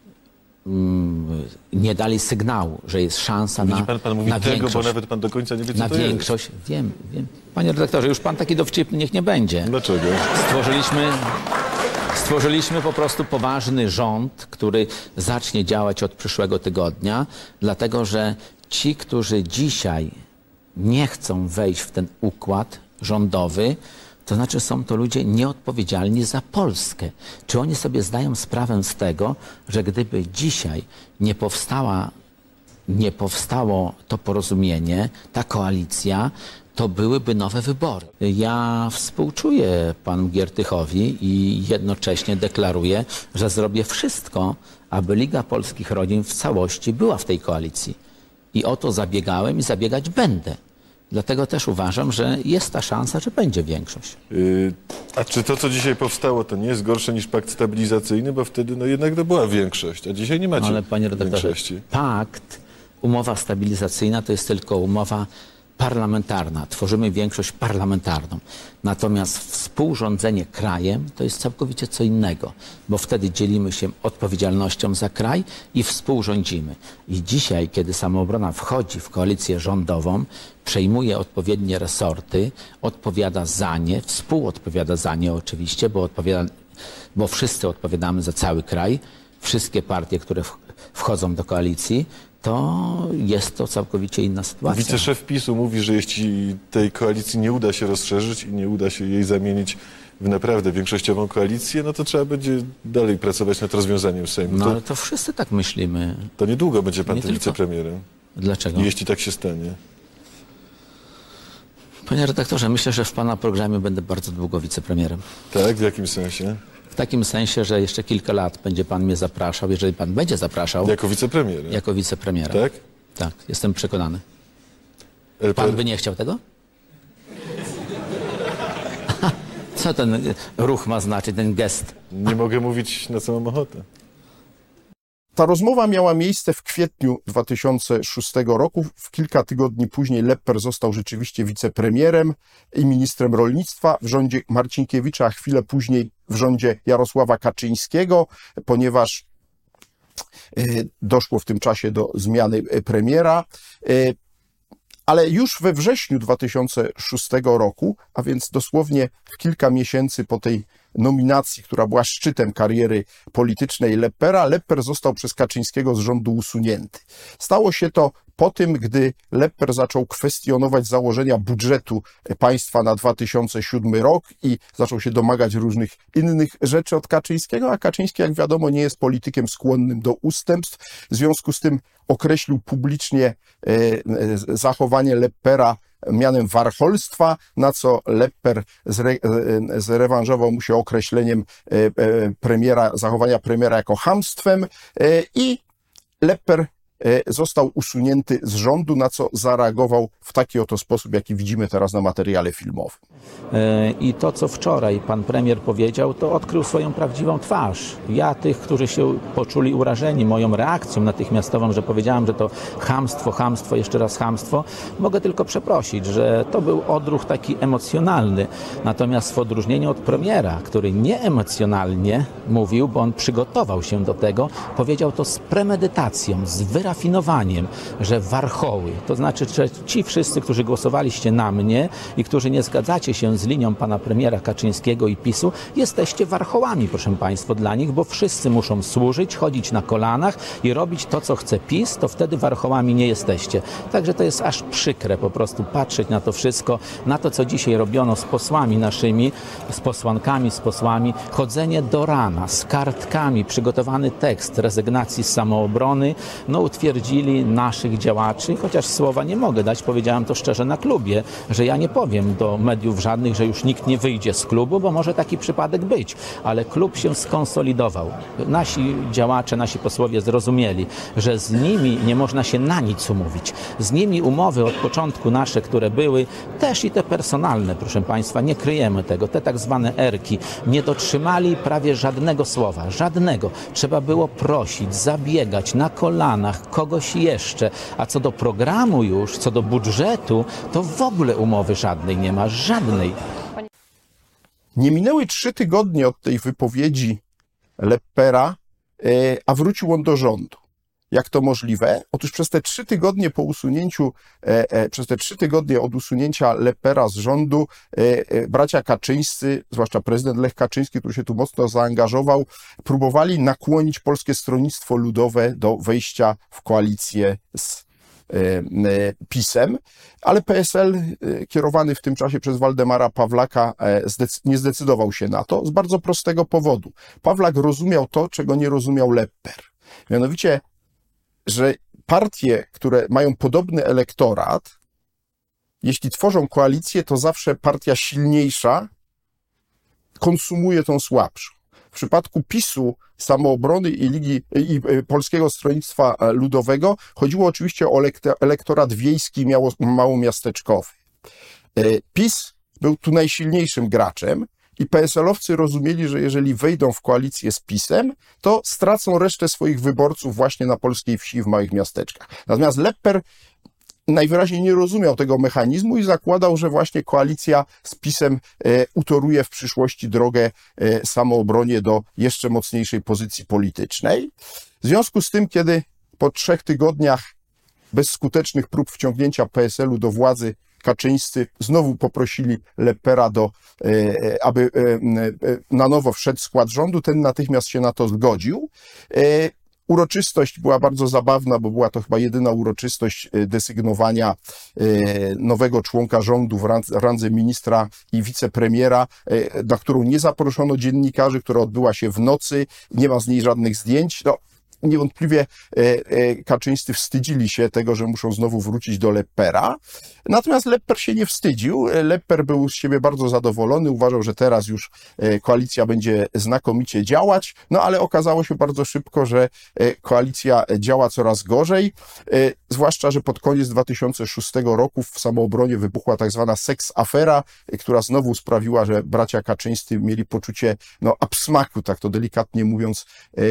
mm, nie dali sygnału, że jest szansa Widzi na, pan, pan mówi na tego, większość. bo nawet pan do końca nie wie, co na to większość. jest. Wiem, wiem. Panie redaktorze, już pan taki dowcipny niech nie będzie. Dlaczego? Stworzyliśmy, stworzyliśmy po prostu poważny rząd, który zacznie działać od przyszłego tygodnia, dlatego że ci, którzy dzisiaj nie chcą wejść w ten układ rządowy, to znaczy są to ludzie nieodpowiedzialni za Polskę. Czy oni sobie zdają sprawę z tego, że gdyby dzisiaj nie powstała nie powstało to porozumienie, ta koalicja, to byłyby nowe wybory. Ja współczuję panu Giertychowi i jednocześnie deklaruję, że zrobię wszystko, aby Liga Polskich Rodzin w całości była w tej koalicji. I o to zabiegałem i zabiegać będę. Dlatego też uważam, że jest ta szansa, że będzie większość. Yy, a czy to, co dzisiaj powstało, to nie jest gorsze niż pakt stabilizacyjny, bo wtedy no jednak to była większość, a dzisiaj nie macie Ale panie redaktorze, większości. pakt, umowa stabilizacyjna to jest tylko umowa parlamentarna. Tworzymy większość parlamentarną. Natomiast współrządzenie krajem to jest całkowicie co innego, bo wtedy dzielimy się odpowiedzialnością za kraj i współrządzimy. I dzisiaj, kiedy Samoobrona wchodzi w koalicję rządową, przejmuje odpowiednie resorty, odpowiada za nie, współodpowiada za nie oczywiście, bo, odpowiada, bo wszyscy odpowiadamy za cały kraj, wszystkie partie, które wchodzą do koalicji, to jest to całkowicie inna sytuacja. Wiceszef PiSu mówi, że jeśli tej koalicji nie uda się rozszerzyć i nie uda się jej zamienić w naprawdę większościową koalicję, no to trzeba będzie dalej pracować nad rozwiązaniem Sejmu. No to, ale to wszyscy tak myślimy. to niedługo będzie pan Nie tym tylko. wicepremierem. Dlaczego? Jeśli tak się stanie. Panie redaktorze, myślę, że w pana programie będę bardzo długo wicepremierem. Tak? W jakim sensie? W takim sensie, że jeszcze kilka lat będzie pan mnie zapraszał, jeżeli pan będzie zapraszał, Jako wicepremier. jako wicepremiera. Tak? Tak, jestem przekonany. L P R... Pan by nie chciał tego? Co ten ruch ma znaczyć, ten gest? Nie mogę mówić, na co mam ochotę. Ta rozmowa miała miejsce w kwietniu dwa tysiące szóstego roku. W kilka tygodni później Lepper został rzeczywiście wicepremierem i ministrem rolnictwa w rządzie Marcinkiewicza, a chwilę później w rządzie Jarosława Kaczyńskiego, ponieważ doszło w tym czasie do zmiany premiera. Ale już we wrześniu dwa tysiące szóstego roku, a więc dosłownie w kilka miesięcy po tej nominacji, która była szczytem kariery politycznej Leppera, Lepper został przez Kaczyńskiego z rządu usunięty. Stało się to po tym, gdy Lepper zaczął kwestionować założenia budżetu państwa na dwa tysiące siódmy rok i zaczął się domagać różnych innych rzeczy od Kaczyńskiego, a Kaczyński, jak wiadomo, nie jest politykiem skłonnym do ustępstw. W związku z tym określił publicznie zachowanie Leppera mianem warcholstwa, na co Lepper zre, zrewanżował mu się określeniem premiera, zachowania premiera jako chamstwem i Lepper został usunięty z rządu, na co zareagował w taki oto sposób, jaki widzimy teraz na materiale filmowym. I to, co wczoraj pan premier powiedział, to odkrył swoją prawdziwą twarz. Ja tych, którzy się poczuli urażeni moją reakcją natychmiastową, że powiedziałem, że to chamstwo, chamstwo, jeszcze raz chamstwo, mogę tylko przeprosić, że to był odruch taki emocjonalny. Natomiast w odróżnieniu od premiera, który nieemocjonalnie mówił, bo on przygotował się do tego, powiedział to z premedytacją, z wyrafinowaniem, że warchoły, to znaczy, że ci wszyscy, którzy głosowaliście na mnie i którzy nie zgadzacie się z linią pana premiera Kaczyńskiego i PiSu, jesteście warchołami, proszę państwa, dla nich, bo wszyscy muszą służyć, chodzić na kolanach i robić to, co chce PiS, to wtedy warchołami nie jesteście. Także to jest aż przykre po prostu patrzeć na to wszystko, na to, co dzisiaj robiono z posłami naszymi, z posłankami, z posłami, chodzenie do rana, z kartkami, przygotowany tekst rezygnacji z samoobrony, no utwierdzili naszych działaczy, chociaż słowa nie mogę dać, powiedziałem to szczerze na klubie, że ja nie powiem do mediów żadnych, że już nikt nie wyjdzie z klubu, bo może taki przypadek być, ale klub się skonsolidował. Nasi działacze, nasi posłowie zrozumieli, że z nimi nie można się na nic umówić. Z nimi umowy od początku nasze, które były, też i te personalne, proszę państwa, nie kryjemy tego, te tak zwane erki, nie dotrzymali prawie żadnego słowa, żadnego. Trzeba było prosić, zabiegać na kolanach kogoś jeszcze, a co do programu już, co do budżetu, to w ogóle umowy żadnej nie ma, żadnej. Nie minęły trzy tygodnie od tej wypowiedzi Leppera, a wrócił on do rządu. Jak to możliwe? Otóż przez te trzy tygodnie po usunięciu, przez te trzy tygodnie od usunięcia Leppera z rządu, bracia Kaczyńscy, zwłaszcza prezydent Lech Kaczyński, który się tu mocno zaangażował, próbowali nakłonić Polskie Stronnictwo Ludowe do wejścia w koalicję z PiS-em, ale P S L kierowany w tym czasie przez Waldemara Pawlaka nie zdecydował się na to z bardzo prostego powodu. Pawlak rozumiał to, czego nie rozumiał Lepper. Mianowicie, że partie, które mają podobny elektorat, jeśli tworzą koalicję, to zawsze partia silniejsza konsumuje tą słabszą. W przypadku PiSu, Samoobrony i Ligi i Polskiego Stronnictwa Ludowego chodziło oczywiście o elektorat wiejski, małomiasteczkowy. PiS był tu najsilniejszym graczem i P S L-owcy rozumieli, że jeżeli wejdą w koalicję z PiS-em, to stracą resztę swoich wyborców właśnie na polskiej wsi i w małych miasteczkach. Natomiast Lepper najwyraźniej nie rozumiał tego mechanizmu i zakładał, że właśnie koalicja z PiS-em e, utoruje w przyszłości drogę e, Samoobronie do jeszcze mocniejszej pozycji politycznej. W związku z tym, kiedy po trzech tygodniach bezskutecznych prób wciągnięcia P S L-u do władzy Kaczyńscy znowu poprosili Leppera, do, e, aby e, na nowo wszedł w skład rządu, ten natychmiast się na to zgodził. E, Uroczystość była bardzo zabawna, bo była to chyba jedyna uroczystość desygnowania nowego członka rządu w randze ministra i wicepremiera, na którą nie zaproszono dziennikarzy, która odbyła się w nocy, nie ma z niej żadnych zdjęć. No, niewątpliwie Kaczyńscy wstydzili się tego, że muszą znowu wrócić do Leppera. Natomiast Lepper się nie wstydził. Lepper był z siebie bardzo zadowolony, uważał, że teraz już koalicja będzie znakomicie działać, no ale okazało się bardzo szybko, że koalicja działa coraz gorzej, zwłaszcza, że pod koniec dwa tysiące szóstego roku w Samoobronie wybuchła tak zwana seks afera, która znowu sprawiła, że bracia Kaczyńscy mieli poczucie no, absmaku, tak to delikatnie mówiąc,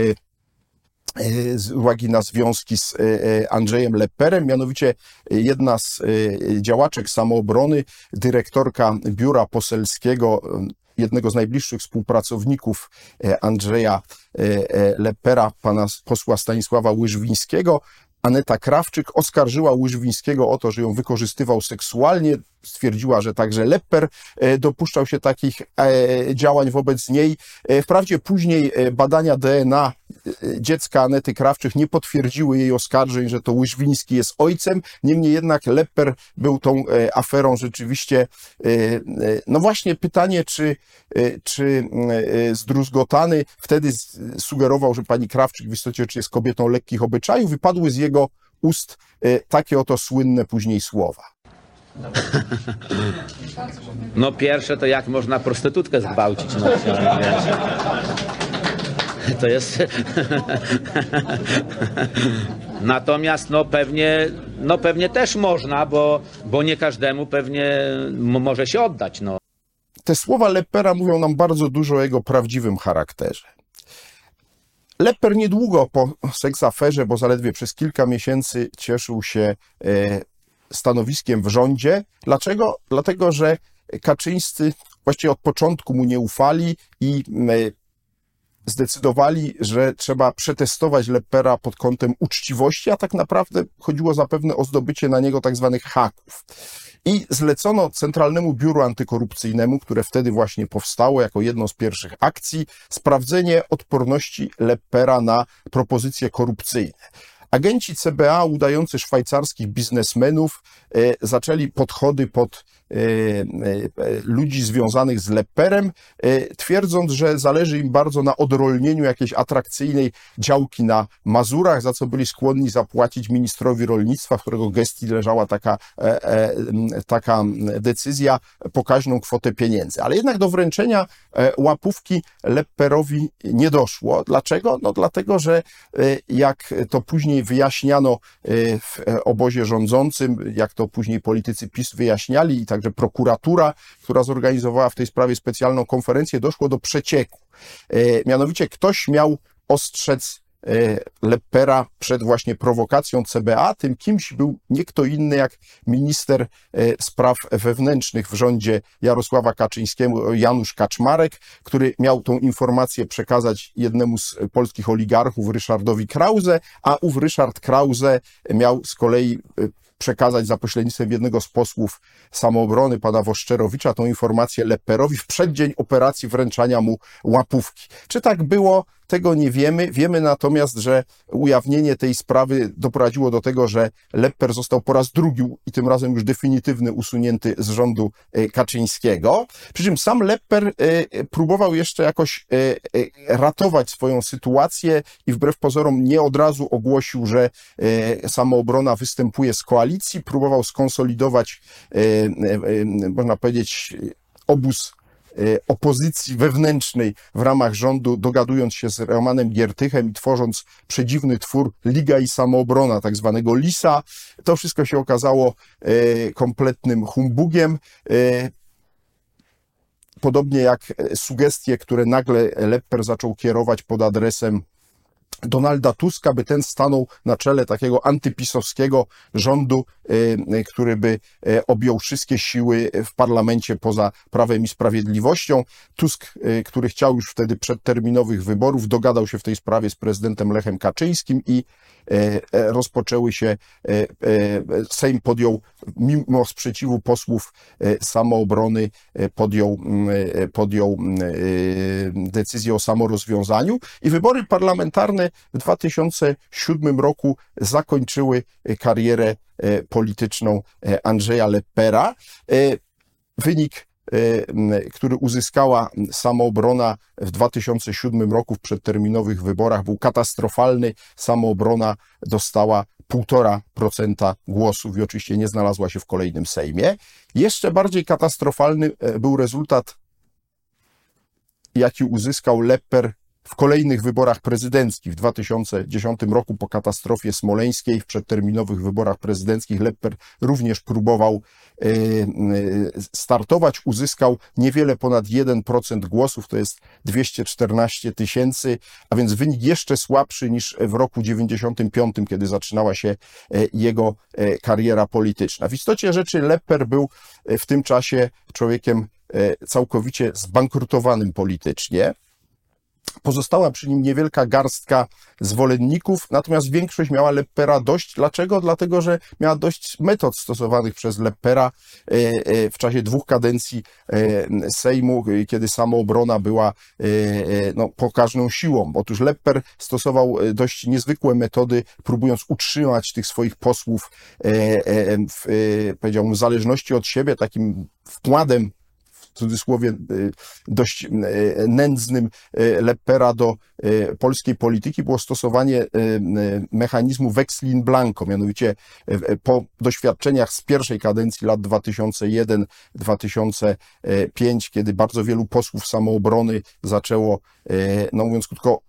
z uwagi na związki z Andrzejem Lepperem, mianowicie jedna z działaczek Samoobrony, dyrektorka biura poselskiego, jednego z najbliższych współpracowników Andrzeja Leppera, pana posła Stanisława Łyżwińskiego, Aneta Krawczyk, oskarżyła Łyżwińskiego o to, że ją wykorzystywał seksualnie. Stwierdziła, że także Lepper dopuszczał się takich działań wobec niej. Wprawdzie później badania D N A dziecka Anety Krawczyk nie potwierdziły jej oskarżeń, że to Łyżwiński jest ojcem. Niemniej jednak Lepper był tą aferą rzeczywiście, no właśnie pytanie, czy, czy zdruzgotany, wtedy sugerował, że pani Krawczyk w istocie czy jest kobietą lekkich obyczajów, wypadły z jego ust takie oto słynne później słowa. No pierwsze to jak można prostytutkę zgwałcić, no wiesz. To jest... Natomiast no pewnie, no pewnie też można, bo, bo nie każdemu pewnie może się oddać, no. Te słowa Leppera mówią nam bardzo dużo o jego prawdziwym charakterze. Lepper niedługo po seksaferze, bo zaledwie przez kilka miesięcy cieszył się e, stanowiskiem w rządzie. Dlaczego? Dlatego, że Kaczyńscy właściwie od początku mu nie ufali i zdecydowali, że trzeba przetestować Leppera pod kątem uczciwości, a tak naprawdę chodziło zapewne o zdobycie na niego tak zwanych haków. I zlecono Centralnemu Biuru Antykorupcyjnemu, które wtedy właśnie powstało jako jedną z pierwszych akcji, sprawdzenie odporności Leppera na propozycje korupcyjne. Agenci C B A udający szwajcarskich biznesmenów e, zaczęli podchody pod e, e, ludzi związanych z Lepperem, e, twierdząc, że zależy im bardzo na odrolnieniu jakiejś atrakcyjnej działki na Mazurach, za co byli skłonni zapłacić ministrowi rolnictwa, w którego gestii leżała taka, e, e, taka decyzja, pokaźną kwotę pieniędzy. Ale jednak do wręczenia e, łapówki Lepperowi nie doszło. Dlaczego? No dlatego, że e, jak to później wyjaśniano w obozie rządzącym, jak to później politycy PiS wyjaśniali i także prokuratura, która zorganizowała w tej sprawie specjalną konferencję, doszło do przecieku. Mianowicie ktoś miał ostrzec Leppera przed właśnie prowokacją C B A. Tym kimś był nie kto inny jak minister spraw wewnętrznych w rządzie Jarosława Kaczyńskiego, Janusz Kaczmarek, który miał tą informację przekazać jednemu z polskich oligarchów, Ryszardowi Krause, a ów Ryszard Krause miał z kolei przekazać za pośrednictwem jednego z posłów Samoobrony, pana Woszczerowicza, tą informację Lepperowi w przeddzień operacji wręczania mu łapówki. Czy tak było? tego nie wiemy. Wiemy natomiast, że ujawnienie tej sprawy doprowadziło do tego, że Lepper został po raz drugi i tym razem już definitywny usunięty z rządu Kaczyńskiego. Przy czym sam Lepper próbował jeszcze jakoś ratować swoją sytuację i wbrew pozorom nie od razu ogłosił, że Samoobrona występuje z koalicji. Próbował skonsolidować, można powiedzieć, obóz opozycji wewnętrznej w ramach rządu, dogadując się z Romanem Giertychem i tworząc przedziwny twór Liga i Samoobrona, tak zwanego lisa. To wszystko się okazało kompletnym humbugiem. Podobnie jak sugestie, które nagle Lepper zaczął kierować pod adresem Donalda Tuska, by ten stanął na czele takiego antypisowskiego rządu, który by objął wszystkie siły w parlamencie poza Prawem i Sprawiedliwością. Tusk, który chciał już wtedy przedterminowych wyborów, dogadał się w tej sprawie z prezydentem Lechem Kaczyńskim i rozpoczęły się, Sejm podjął, mimo sprzeciwu posłów Samoobrony, podjął, podjął decyzję o samorozwiązaniu i wybory parlamentarne w dwa tysiące siódmym roku zakończyły karierę polityczną Andrzeja Leppera. Wynik, który uzyskała Samoobrona w dwa tysiące siódmym roku w przedterminowych wyborach, był katastrofalny. Samoobrona dostała półtora procent głosów i oczywiście nie znalazła się w kolejnym Sejmie. Jeszcze bardziej katastrofalny był rezultat, jaki uzyskał Lepper w kolejnych wyborach prezydenckich. W dwa tysiące dziesiątym roku po katastrofie smoleńskiej w przedterminowych wyborach prezydenckich Lepper również próbował startować. Uzyskał niewiele ponad jeden procent głosów, to jest dwieście czternaście tysięcy, a więc wynik jeszcze słabszy niż w roku dziewięćdziesiątym piątym, kiedy zaczynała się jego kariera polityczna. W istocie rzeczy Lepper był w tym czasie człowiekiem całkowicie zbankrutowanym politycznie. Pozostała przy nim niewielka garstka zwolenników, natomiast większość miała Leppera dość. Dlaczego? Dlatego, że miała dość metod stosowanych przez Leppera w czasie dwóch kadencji Sejmu, kiedy Samoobrona była no, pokaźną siłą. Otóż Lepper stosował dość niezwykłe metody, próbując utrzymać tych swoich posłów w, powiedziałbym, w zależności od siebie, takim wkładem, w cudzysłowie dość nędznym Leppera do polskiej polityki było stosowanie mechanizmu weksli in blanco, mianowicie po doświadczeniach z pierwszej kadencji lat dwa tysiące jeden do dwa tysiące piątego, kiedy bardzo wielu posłów Samoobrony zaczęło, no mówiąc krótko,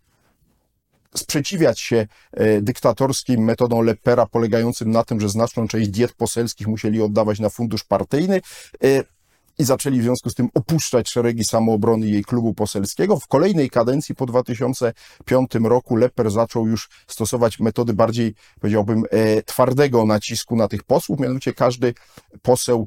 sprzeciwiać się dyktatorskim metodom Leppera, polegającym na tym, że znaczną część diet poselskich musieli oddawać na fundusz partyjny, i zaczęli w związku z tym opuszczać szeregi Samoobrony i jej klubu poselskiego. W kolejnej kadencji po dwa tysiące piątym roku Lepper zaczął już stosować metody bardziej, powiedziałbym, twardego nacisku na tych posłów, mianowicie każdy poseł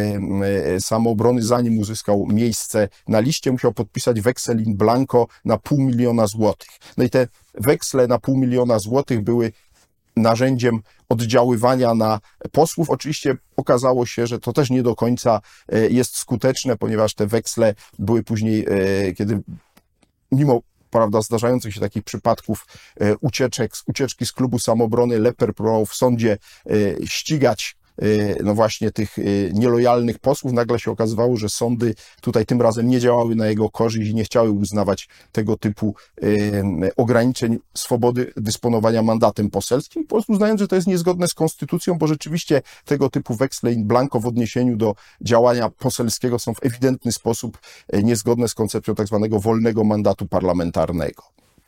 Samoobrony, zanim uzyskał miejsce na liście, musiał podpisać weksel in blanco na pół miliona złotych. No i te weksle na pół miliona złotych były narzędziem oddziaływania na posłów. Oczywiście okazało się, że to też nie do końca jest skuteczne, ponieważ te weksle były później, kiedy mimo prawda, zdarzających się takich przypadków ucieczek, ucieczki z klubu Samoobrony, Lepper próbował w sądzie ścigać no właśnie tych nielojalnych posłów. Nagle się okazywało, że sądy tutaj tym razem nie działały na jego korzyść i nie chciały uznawać tego typu ograniczeń swobody dysponowania mandatem poselskim, po prostu uznając, że to jest niezgodne z konstytucją, bo rzeczywiście tego typu weksle in blanco w odniesieniu do działania poselskiego są w ewidentny sposób niezgodne z koncepcją tak zwanego wolnego mandatu parlamentarnego.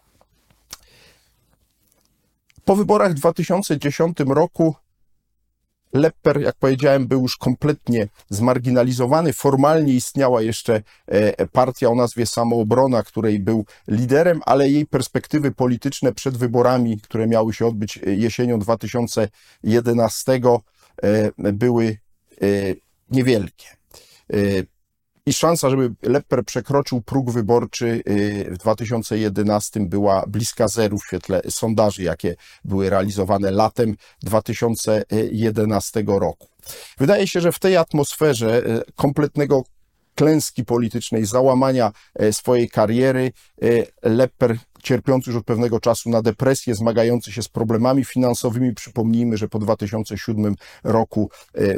Po wyborach w dwa tysiące dziesiątym roku Lepper, jak powiedziałem, był już kompletnie zmarginalizowany. Formalnie istniała jeszcze partia o nazwie Samoobrona, której był liderem, ale jej perspektywy polityczne przed wyborami, które miały się odbyć jesienią dwa tysiące jedenastego, były niewielkie. I szansa, żeby Lepper przekroczył próg wyborczy w dwa tysiące jedenastym była bliska zeru w świetle sondaży, jakie były realizowane latem dwa tysiące jedenastego roku. Wydaje się, że w tej atmosferze kompletnego klęski politycznej, załamania swojej kariery, Lepper cierpiący już od pewnego czasu na depresję, zmagający się z problemami finansowymi. Przypomnijmy, że po dwa tysiące siódmym roku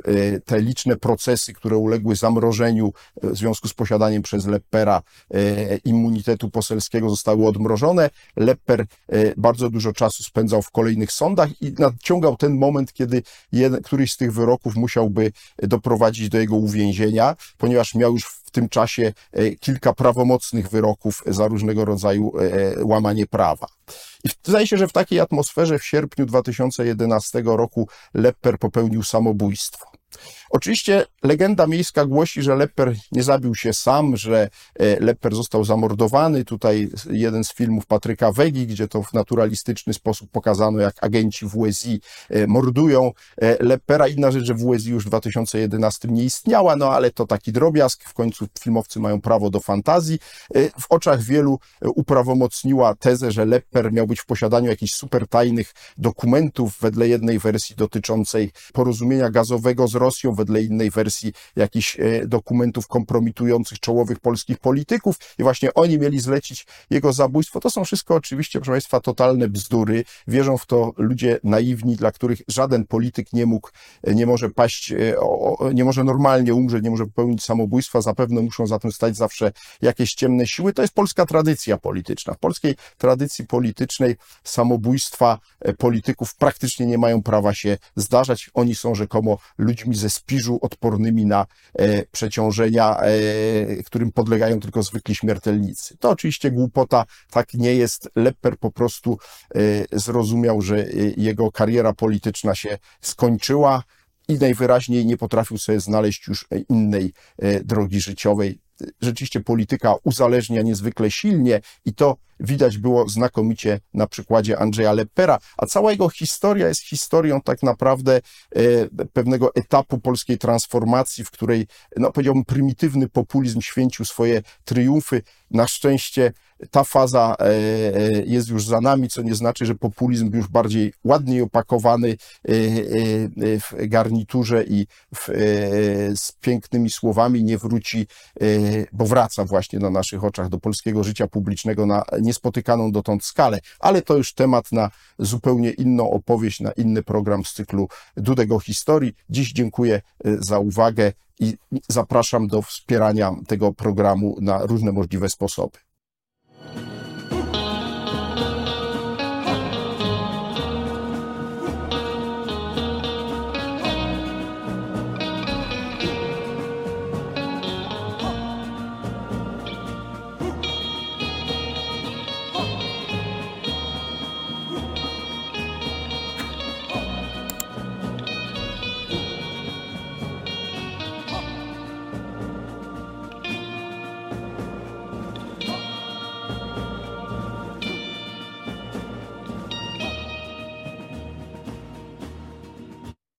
te liczne procesy, które uległy zamrożeniu w związku z posiadaniem przez Leppera immunitetu poselskiego, zostały odmrożone. Lepper bardzo dużo czasu spędzał w kolejnych sądach i nadciągał ten moment, kiedy jeden, któryś z tych wyroków musiałby doprowadzić do jego uwięzienia, ponieważ miał już w tym czasie kilka prawomocnych wyroków za różnego rodzaju łamanie prawa. I zdaje się, że w takiej atmosferze w sierpniu dwa tysiące jedenastego roku Lepper popełnił samobójstwo. Oczywiście legenda miejska głosi, że Lepper nie zabił się sam, że Lepper został zamordowany. Tutaj jeden z filmów Patryka Wegi, gdzie to w naturalistyczny sposób pokazano, jak agenci W S I mordują Leppera. Inna rzecz, że W S I już w dwa tysiące jedenastym nie istniała, no ale to taki drobiazg. W końcu filmowcy mają prawo do fantazji. W oczach wielu uprawomocniła tezę, że Lepper miał być w posiadaniu jakichś super tajnych dokumentów, wedle jednej wersji dotyczącej porozumienia gazowego z Rosją, wedle innej wersji jakichś dokumentów kompromitujących czołowych polskich polityków i właśnie oni mieli zlecić jego zabójstwo. To są wszystko oczywiście, proszę Państwa, totalne bzdury. Wierzą w to ludzie naiwni, dla których żaden polityk nie mógł, nie może paść, nie może normalnie umrzeć, nie może popełnić samobójstwa. Zapewne muszą za tym stać zawsze jakieś ciemne siły. To jest polska tradycja polityczna. W polskiej tradycji politycznej samobójstwa polityków praktycznie nie mają prawa się zdarzać. Oni są rzekomo ludźmi ze spiżu, odpornymi na e, przeciążenia, e, którym podlegają tylko zwykli śmiertelnicy. To oczywiście głupota, tak nie jest. Lepper po prostu e, zrozumiał, że e, jego kariera polityczna się skończyła i najwyraźniej nie potrafił sobie znaleźć już innej e, drogi życiowej. Rzeczywiście polityka uzależnia niezwykle silnie i to widać było znakomicie na przykładzie Andrzeja Leppera, a cała jego historia jest historią tak naprawdę e, pewnego etapu polskiej transformacji, w której, no powiedziałbym, prymitywny populizm święcił swoje triumfy. Na szczęście ta faza e, jest już za nami, co nie znaczy, że populizm już bardziej ładniej opakowany e, e, w garniturze i w, e, z pięknymi słowami nie wróci, e, bo wraca właśnie na naszych oczach do polskiego życia publicznego na niespotykaną dotąd skalę, ale to już temat na zupełnie inną opowieść, na inny program z cyklu Dudek o historii. Dziś dziękuję za uwagę i zapraszam do wspierania tego programu na różne możliwe sposoby.